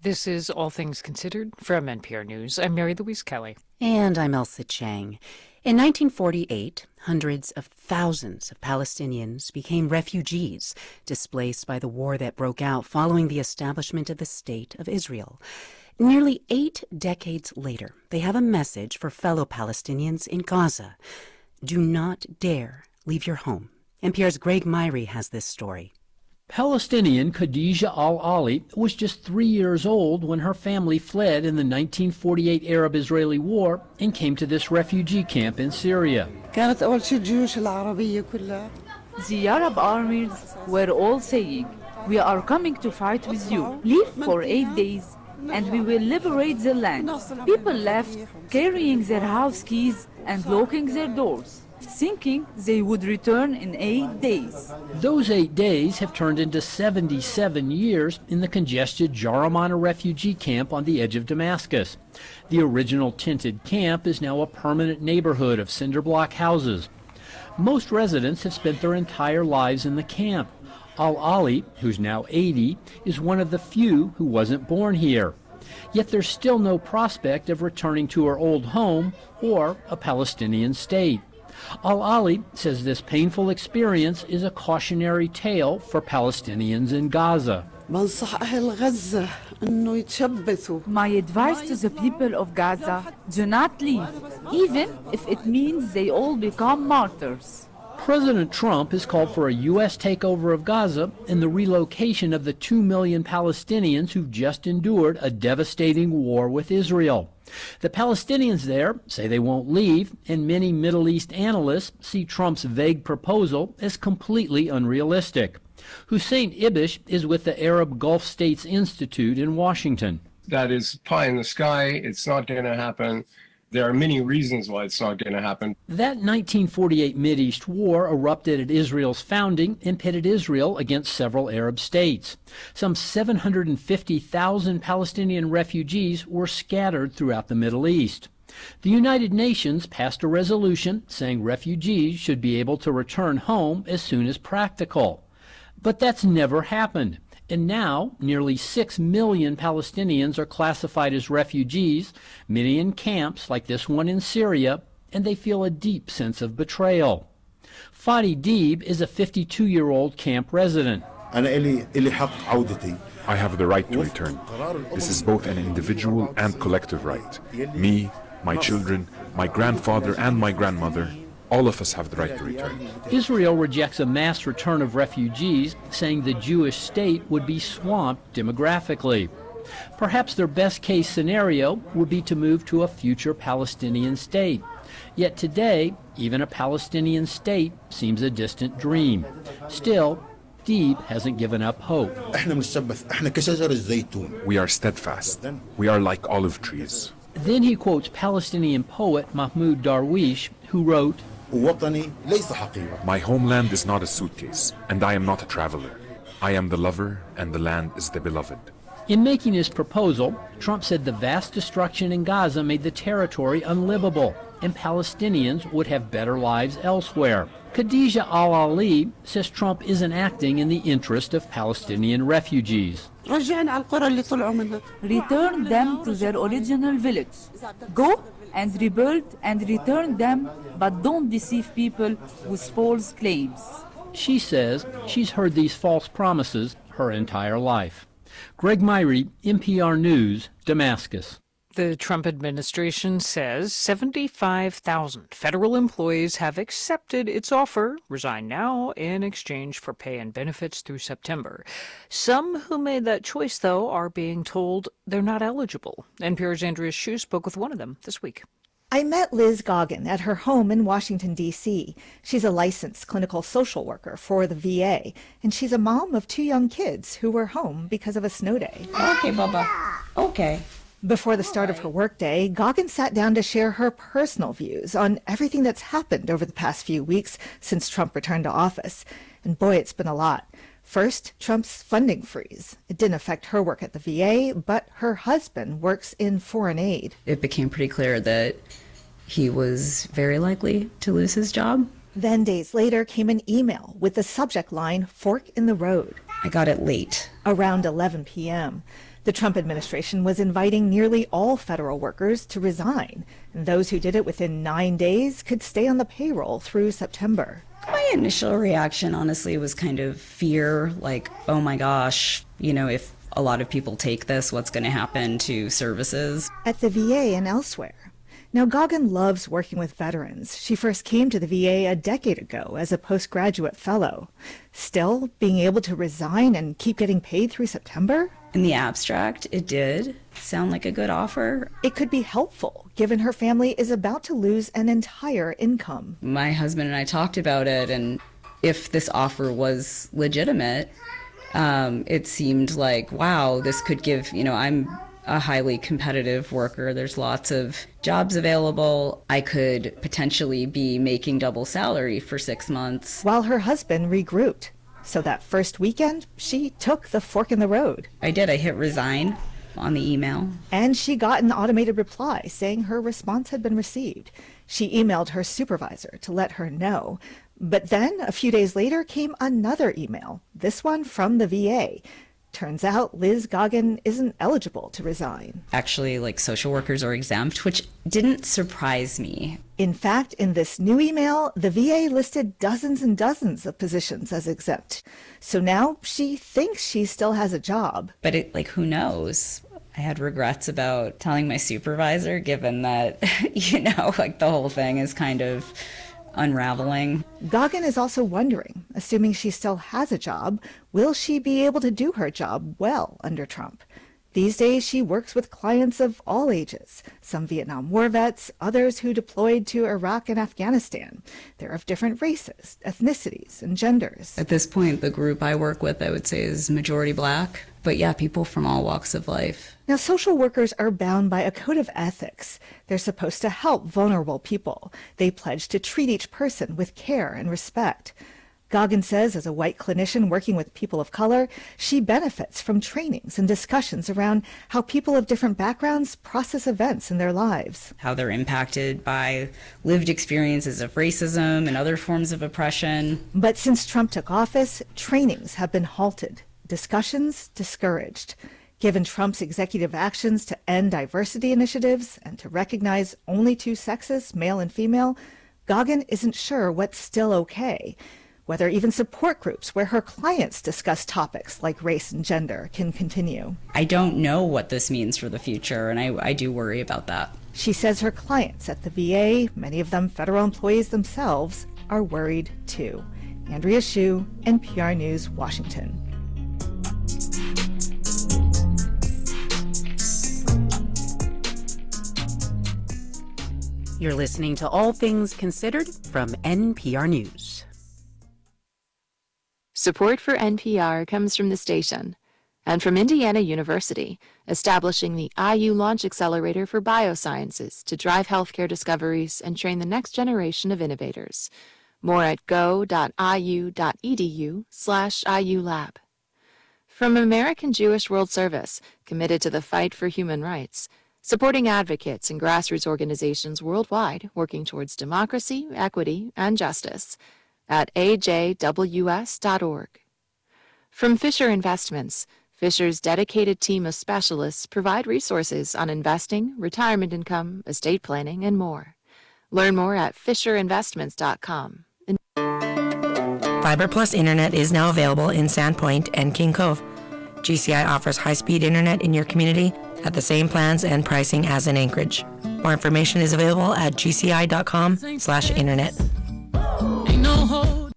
This is All Things Considered from N P R News. I'm Mary Louise Kelly. And I'm Elsa Chang. In nineteen forty-eight, hundreds of thousands of Palestinians became refugees, displaced by the war that broke out following the establishment of the State of Israel. Nearly eight decades later, they have a message for fellow Palestinians in Gaza. Do not dare leave your home. N P R's Greg Myrie has this story. Palestinian Khadija Al-Ali was just three years old when her family fled in the nineteen forty-eight Arab-Israeli War and came to this refugee camp in Syria. The Arab armies were all saying, "We are coming to fight with you. Leave for eight days and we will liberate the land." People left carrying their house keys and locking their doors, thinking they would return in eight days. Those eight days have turned into seventy-seven years in the congested Jaramana refugee camp on the edge of Damascus. The original tinted camp is now a permanent neighborhood of cinder block houses. Most residents have spent their entire lives in the camp. Al-Ali, who's now eighty, is one of the few who wasn't born here. Yet there's still no prospect of returning to her old home or a Palestinian state. Al-Ali says this painful experience is a cautionary tale for Palestinians in Gaza. My advice to the people of Gaza, do not leave, even if it means they all become martyrs. President Trump has called for a U S takeover of Gaza and the relocation of the two million Palestinians who've just endured a devastating war with Israel. The Palestinians there say they won't leave, and many Middle East analysts see Trump's vague proposal as completely unrealistic. Hussein Ibish is with the Arab Gulf States Institute in Washington. That is pie in the sky. It's not going to happen. There are many reasons why it's not going to happen. That nineteen forty-eight Mideast war erupted at Israel's founding and pitted Israel against several Arab states. Some seven hundred fifty thousand Palestinian refugees were scattered throughout the Middle East. The United Nations passed a resolution saying refugees should be able to return home as soon as practical. But that's never happened. And now, nearly six million Palestinians are classified as refugees, many in camps like this one in Syria, and they feel a deep sense of betrayal. Fadi Deeb is a fifty-two-year-old camp resident. I have the right to return. This is both an individual and collective right. Me, my children, my grandfather and my grandmother, all of us have the right to return. Israel rejects a mass return of refugees, saying the Jewish state would be swamped demographically. Perhaps their best-case scenario would be to move to a future Palestinian state. Yet today, even a Palestinian state seems a distant dream. Still, Deeb hasn't given up hope. We are steadfast. We are like olive trees. Then he quotes Palestinian poet Mahmoud Darwish, who wrote, "My homeland is not a suitcase, and I am not a traveler. I am the lover, and the land is the beloved." In making his proposal, Trump said the vast destruction in Gaza made the territory unlivable, and Palestinians would have better lives elsewhere. Khadija Al-Ali says Trump isn't acting in the interest of Palestinian refugees. Return them to their original village. Go and rebuild and return them, but don't deceive people with false claims. She says she's heard these false promises her entire life. Greg Myrie, N P R News, Damascus. The Trump administration says seventy-five thousand federal employees have accepted its offer, resign now, in exchange for pay and benefits through September. Some who made that choice, though, are being told they're not eligible. N P R's Andrea Hsu spoke with one of them this week. I met Liz Goggin at her home in Washington, D C She's a licensed clinical social worker for the V A, and she's a mom of two young kids who were home because of a snow day. Okay, Bubba. Okay. Before the start of her workday, Goggin sat down to share her personal views on everything that's happened over the past few weeks since Trump returned to office. And boy, it's been a lot. First, Trump's funding freeze. It didn't affect her work at the V A, but her husband works in foreign aid. It became pretty clear that he was very likely to lose his job. Then days later came an email with the subject line, "Fork in the Road." I got it late. Around eleven p m The Trump administration was inviting nearly all federal workers to resign, and those who did it within nine days could stay on the payroll through September. My initial reaction, honestly, was kind of fear, like, oh my gosh, you know, if a lot of people take this, what's going to happen to services? At the V A and elsewhere. Now, Goggin loves working with veterans. She first came to the V A a decade ago as a postgraduate fellow. Still, being able to resign and keep getting paid through September? In the abstract, it did sound like a good offer. It could be helpful, given her family is about to lose an entire income. My husband and I talked about it, and if this offer was legitimate, um, it seemed like, wow, this could give, you know, I'm a highly competitive worker. There's lots of jobs available. I could potentially be making double salary for six months. While her husband regrouped. So that first weekend, she took the fork in the road. I did. I hit resign on the email. And she got an automated reply saying her response had been received. She emailed her supervisor to let her know. But then, a few days later, came another email, this one from the V A. Turns out Liz Goggin isn't eligible to resign. Actually, like, social workers are exempt, which didn't surprise me. In fact, in this new email, the V A listed dozens and dozens of positions as exempt. So now she thinks she still has a job. But it, like, who knows? I had regrets about telling my supervisor, given that, you know, like, the whole thing is kind of unraveling. Goggin is also wondering, assuming she still has a job, will she be able to do her job well under Trump? These days, she works with clients of all ages, some Vietnam War vets, others who deployed to Iraq and Afghanistan. They're of different races, ethnicities, and genders. At this point, the group I work with, I would say, is majority black. But yeah, people from all walks of life. Now, social workers are bound by a code of ethics. They're supposed to help vulnerable people. They pledge to treat each person with care and respect. Goggin says, as a white clinician working with people of color, she benefits from trainings and discussions around how people of different backgrounds process events in their lives. How they're impacted by lived experiences of racism and other forms of oppression. But since Trump took office, trainings have been halted, discussions discouraged. Given Trump's executive actions to end diversity initiatives and to recognize only two sexes, male and female, Goggin isn't sure what's still okay. Whether even support groups where her clients discuss topics like race and gender can continue. I don't know what this means for the future, and I, I do worry about that. She says her clients at the V A, many of them federal employees themselves, are worried too. Andrea Hsu, N P R News, Washington. You're listening to All Things Considered from N P R News. Support for N P R comes from the station and from Indiana University, establishing the I U Launch Accelerator for Biosciences to drive healthcare discoveries and train the next generation of innovators. More at go.iu.edu slash IULab. From American Jewish World Service, committed to the fight for human rights, supporting advocates and grassroots organizations worldwide working towards democracy, equity, and justice, at a j w s dot org. From Fisher Investments, Fisher's dedicated team of specialists provide resources on investing, retirement income, estate planning, and more. Learn more at fisher investments dot com. Fiber Plus Internet is now available in Sandpoint and King Cove. G C I offers high-speed internet in your community at the same plans and pricing as in Anchorage. More information is available at g c i dot com slash internet. Ain't no hold.